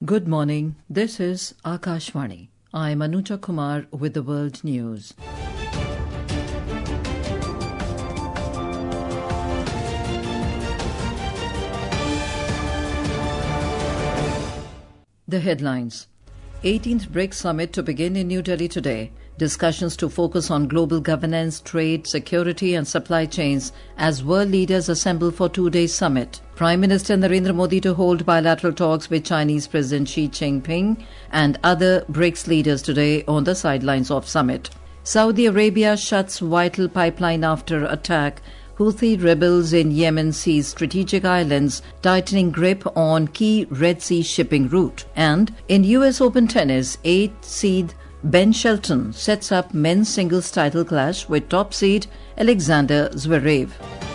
Good morning. This is Akashvani. I am Anuja Kumar with the World News. The headlines. 18th BRICS Summit to begin in New Delhi today. Discussions to focus on global governance, trade, security and supply chains as world leaders assemble for two-day summit. Prime Minister Narendra Modi to hold bilateral talks with Chinese President Xi Jinping and other BRICS leaders today on the sidelines of summit. Saudi Arabia shuts vital pipeline after attack. Houthi rebels in Yemen seize strategic islands, tightening grip on key Red Sea shipping route. And in US Open tennis, 8th seed Ben Shelton sets up men's singles title clash with top seed Alexander Zverev.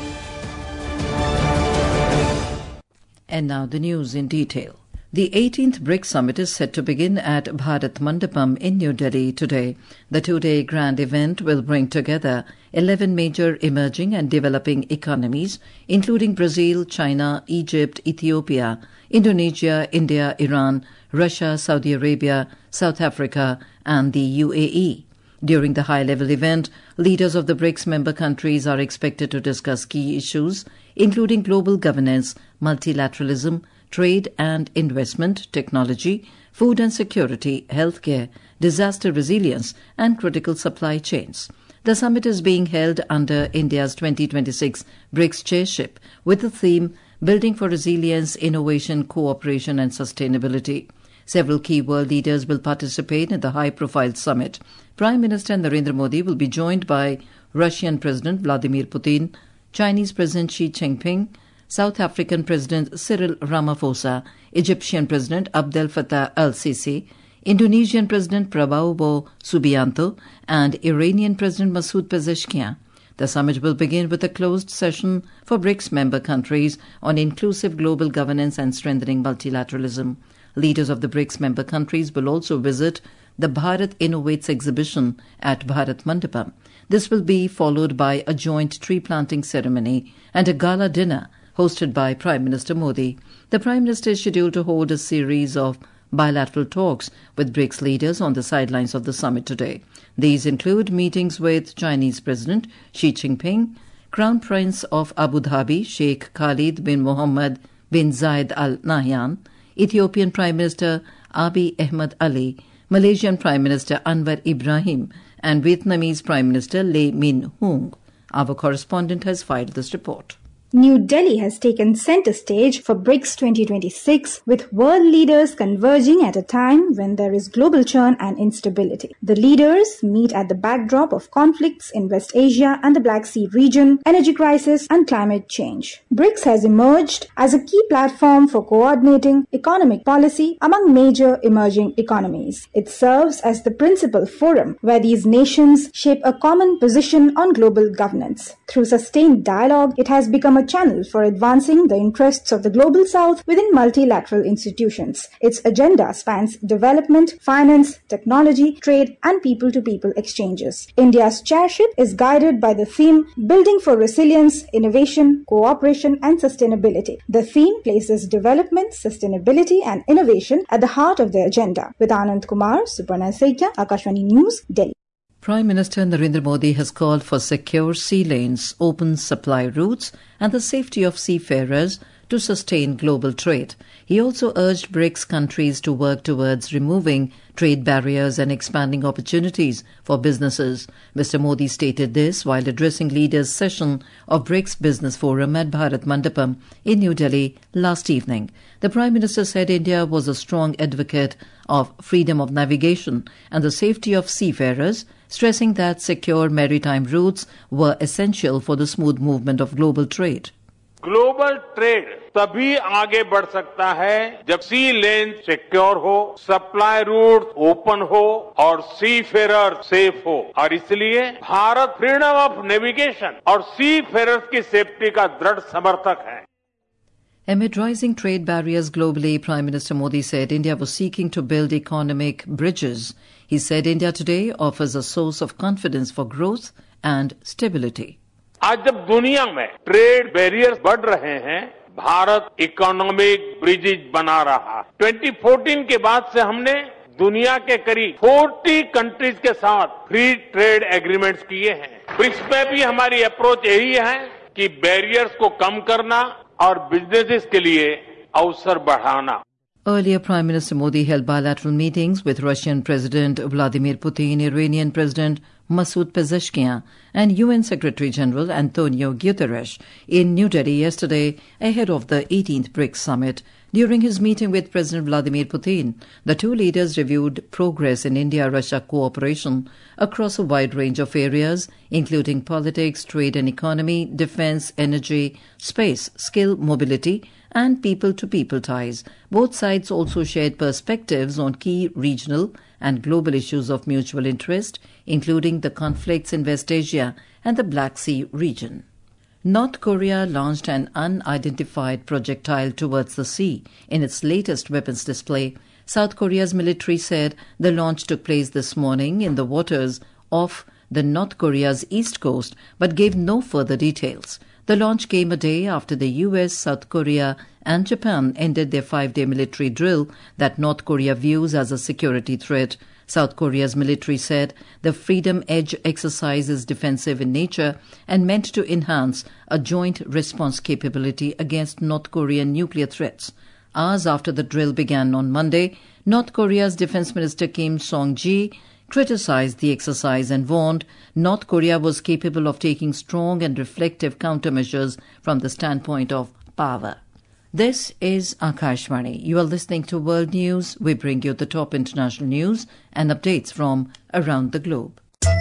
And now the news in detail. The 18th BRICS Summit is set to begin at Bharat Mandapam in New Delhi today. The two-day grand event will bring together 11 major emerging and developing economies, including Brazil, China, Egypt, Ethiopia, Indonesia, India, Iran, Russia, Saudi Arabia, South Africa, and the UAE. During the high-level event, leaders of the BRICS member countries are expected to discuss key issues, including global governance, multilateralism, trade and investment, technology, food and security, healthcare, disaster resilience, and critical supply chains. The summit is being held under India's 2026 BRICS chairship with the theme Building for Resilience, Innovation, Cooperation and Sustainability. Several key world leaders will participate in the high-profile summit. Prime Minister Narendra Modi will be joined by Russian President Vladimir Putin, Chinese President Xi Jinping, South African President Cyril Ramaphosa, Egyptian President Abdel Fattah al-Sisi, Indonesian President Prabowo Subianto, and Iranian President Masoud Pezeshkian. The summit will begin with a closed session for BRICS member countries on inclusive global governance and strengthening multilateralism. Leaders of the BRICS member countries will also visit the Bharat Innovates exhibition at Bharat Mandapam. This will be followed by a joint tree planting ceremony and a gala dinner hosted by Prime Minister Modi. The Prime Minister is scheduled to hold a series of bilateral talks with BRICS leaders on the sidelines of the summit today. These include meetings with Chinese President Xi Jinping, Crown Prince of Abu Dhabi Sheikh Khalid bin Mohammed bin Zayed Al Nahyan, Ethiopian Prime Minister Abiy Ahmed Ali, Malaysian Prime Minister Anwar Ibrahim, and Vietnamese Prime Minister Lee Min Hoong. Our correspondent has filed this report. New Delhi has taken center stage for BRICS 2026, with world leaders converging at a time when there is global churn and instability. The leaders meet at the backdrop of conflicts in West Asia and the Black Sea region, energy crisis and climate change. BRICS has emerged as a key platform for coordinating economic policy among major emerging economies. It serves as the principal forum where these nations shape a common position on global governance. Through sustained dialogue, it has become a channel for advancing the interests of the Global South within multilateral institutions. Its agenda spans development, finance, technology, trade, and people-to-people exchanges. India's chairship is guided by the theme Building for Resilience, Innovation, Cooperation, and Sustainability. The theme places development, sustainability, and innovation at the heart of the agenda. With Anand Kumar, Suparna Saikia, Akashvani News, Delhi. Prime Minister Narendra Modi has called for secure sea lanes, open supply routes and the safety of seafarers to sustain global trade. He also urged BRICS countries to work towards removing trade barriers and expanding opportunities for businesses. Mr. Modi stated this while addressing leaders' session of BRICS Business Forum at Bharat Mandapam in New Delhi last evening. The Prime Minister said India was a strong advocate of freedom of navigation and the safety of seafarers, stressing that secure maritime routes were essential for the smooth movement of global trade. Global trade तभी आगे बढ़ सकता है जब sea lane secure हो, supply route open हो और सी Ferrer safe हो। और इसलिए भारत फ्रीडम ऑफ नेविगेशन और सी फेरर्स की सेफ्टी का दृढ़ समर्थक है। Amid rising trade barriers globally, Prime Minister Modi said India was seeking to build economic bridges. He said India today offers a source of confidence for growth and stability. आज जब दुनिया में trade barriers बढ़ रहे हैं, Bharat economic bridges बना रहा है। 2014 के बाद से हमने दुनिया के करीब 40 कंट्रीज के साथ फ्री ट्रेड एग्रीमेंट्स किए हैं। ब्रिक्स में भी हमारी अप्रोच यही है कि बैरियर्स को कम करना और बिजनेसेस के लिए अवसर बढ़ाना। Earlier, Prime Minister Modi held bilateral meetings with Russian President Vladimir Putin, Iranian President Masoud Pezeshkian, and UN Secretary General Antonio Guterres in New Delhi yesterday ahead of the 18th BRICS summit. During his meeting with President Vladimir Putin, the two leaders reviewed progress in India-Russia cooperation across a wide range of areas, including politics, trade and economy, defense, energy, space, skill, mobility, and people-to-people ties. Both sides also shared perspectives on key regional and global issues of mutual interest, including the conflicts in West Asia and the Black Sea region. North Korea launched an unidentified projectile towards the sea in its latest weapons display. South Korea's military said the launch took place this morning in the waters off the North Korea's east coast, but gave no further details. The launch came a day after the US, South Korea and Japan ended their 5-day military drill that North Korea views as a security threat. South Korea's military said the Freedom Edge exercise is defensive in nature and meant to enhance a joint response capability against North Korean nuclear threats. Hours after the drill began on Monday, North Korea's Defense Minister Kim Song-ji criticized the exercise and warned North Korea was capable of taking strong and reflective countermeasures from the standpoint of power. This is Akashvani. You are listening to World News. We bring you the top international news and updates from around the globe.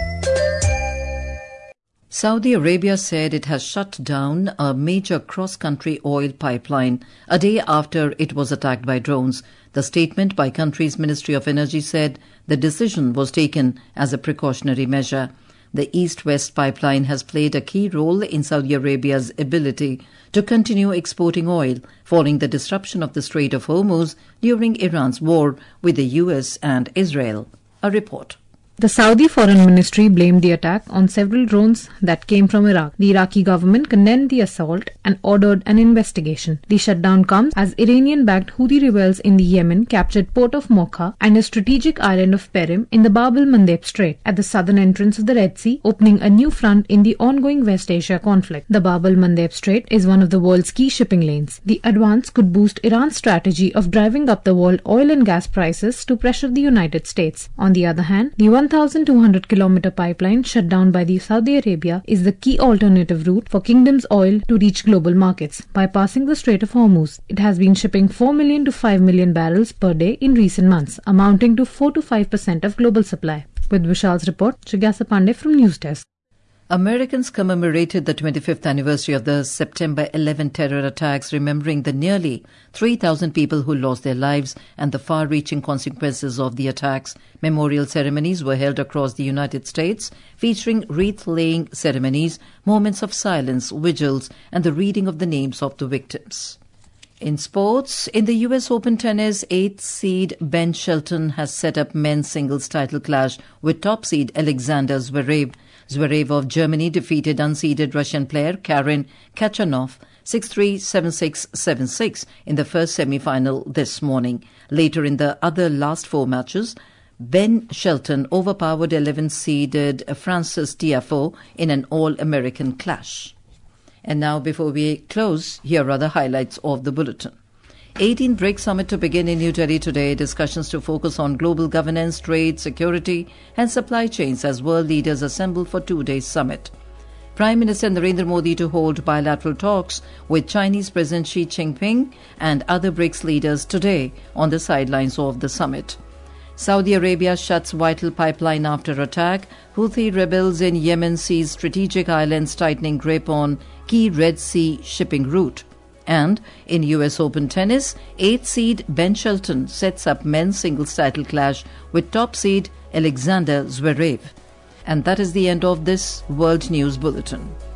Saudi Arabia said it has shut down a major cross-country oil pipeline a day after it was attacked by drones. The statement by country's Ministry of Energy said the decision was taken as a precautionary measure. The East-West pipeline has played a key role in Saudi Arabia's ability to continue exporting oil following the disruption of the Strait of Hormuz during Iran's war with the US and Israel. A report. The Saudi Foreign Ministry blamed the attack on several drones that came from Iraq. The Iraqi government condemned the assault and ordered an investigation. The shutdown comes as Iranian-backed Houthi rebels in the Yemen captured port of Mocha and a strategic island of Perim in the Bab el-Mandeb Strait at the southern entrance of the Red Sea, opening a new front in the ongoing West Asia conflict. The Bab el-Mandeb Strait is one of the world's key shipping lanes. The advance could boost Iran's strategy of driving up the world oil and gas prices to pressure the United States. On the other hand, the 1,200-kilometer pipeline shut down by the Saudi Arabia is the key alternative route for Kingdom's oil to reach global markets, bypassing the Strait of Hormuz. It has been shipping 4 million to 5 million barrels per day in recent months, amounting to 4 to 5% of global supply. With Vishal's report, Jigyasa Pandey from News Desk. Americans commemorated the 25th anniversary of the September 11 terror attacks, remembering the nearly 3,000 people who lost their lives and the far-reaching consequences of the attacks. Memorial ceremonies were held across the United States, featuring wreath-laying ceremonies, moments of silence, vigils, and the reading of the names of the victims. In sports, in the US Open tennis, 8th seed Ben Shelton has set up men's singles title clash with top seed Alexander Zverev. Zverev of Germany defeated unseeded Russian player Karen Khachanov 6-3, 7-6, 7-6 in the first semi-final this morning. Later in the other last 4 matches, Ben Shelton overpowered 11th-seeded Francis Tiafoe in an all-American clash. And now, before we close, here are the highlights of the bulletin. 18th BRICS Summit to begin in New Delhi today. Discussions to focus on global governance, trade, security and supply chains as world leaders assemble for 2-day summit. Prime Minister Narendra Modi to hold bilateral talks with Chinese President Xi Jinping and other BRICS leaders today on the sidelines of the summit. Saudi Arabia shuts vital pipeline after attack. Houthi rebels in Yemen seize strategic islands, tightening grip on key Red Sea shipping route. And in US Open tennis, 8th seed Ben Shelton sets up men's singles title clash with top seed Alexander Zverev. And that is the end of this World News Bulletin.